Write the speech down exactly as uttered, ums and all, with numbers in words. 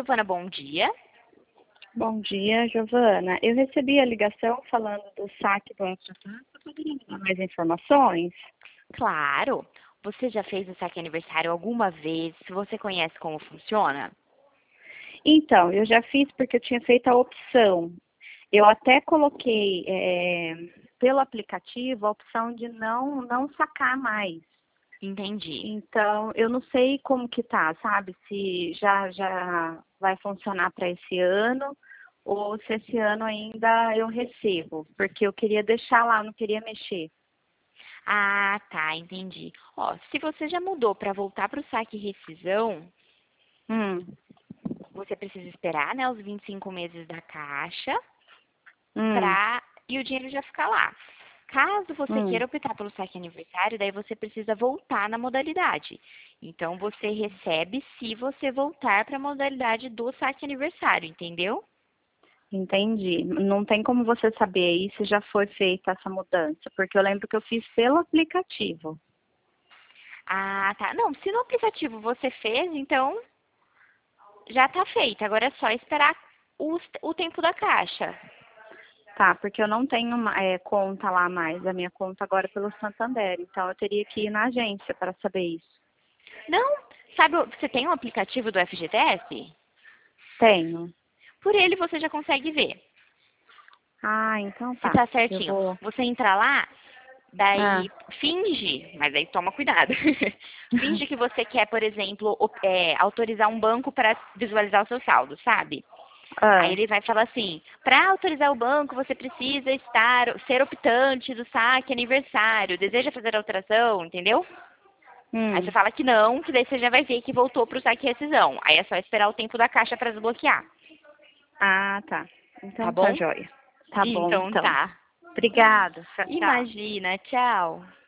Giovana, bom dia. Bom dia, Giovana. Eu recebi a ligação falando do saque do Instituto. Você poderia me dar mais informações? Claro. Você já fez o saque aniversário alguma vez? Você conhece como funciona? Então, eu já fiz porque eu tinha feito a opção. Eu até coloquei é, pelo aplicativo a opção de não, não sacar mais. Entendi. Então, eu não sei como que tá, sabe? Se já, já vai funcionar para esse ano ou se esse ano ainda eu recebo, porque eu queria deixar lá, não queria mexer. Ah, tá, entendi. Ó, se você já mudou para voltar para o saque e rescisão, Hum, você precisa esperar, né, os vinte e cinco meses da caixa hum, pra... e o dinheiro já ficar lá. Caso você hum. queira optar pelo saque aniversário, daí você precisa voltar na modalidade. Então, você recebe se você voltar para a modalidade do saque aniversário, entendeu? Entendi. Não tem como você saber aí se já foi feita essa mudança, porque eu lembro que eu fiz pelo aplicativo. Ah, tá. Não, se no aplicativo você fez, então já tá feito. Agora é só esperar o, o tempo da caixa. Tá, porque eu não tenho é, conta lá mais, a minha conta agora é pelo Santander, então eu teria que ir na agência para saber isso. Não, sabe, o- você tem um aplicativo do F G T S? Tenho. Por ele você já consegue ver Ah, então se tá. tá Eu certinho. vou. Você entra lá, Ah. daí finge, mas aí toma cuidado. Finge que você quer, por exemplo, op- é, autorizar um banco para visualizar o seu saldo, sabe? Aí Ah. ele vai falar assim, para autorizar o banco, você precisa estar, ser optante do saque aniversário. Deseja fazer alteração, entendeu? Aí você Hum. fala que não, que daí você já vai ver que voltou para o saque e rescisão. Aí é só esperar o tempo da caixa para desbloquear, Ah, tá. tá Então tá bom? joia. Tá bom, Então então. tá. Obrigada. Tchau, tchau. Imagina, tchau.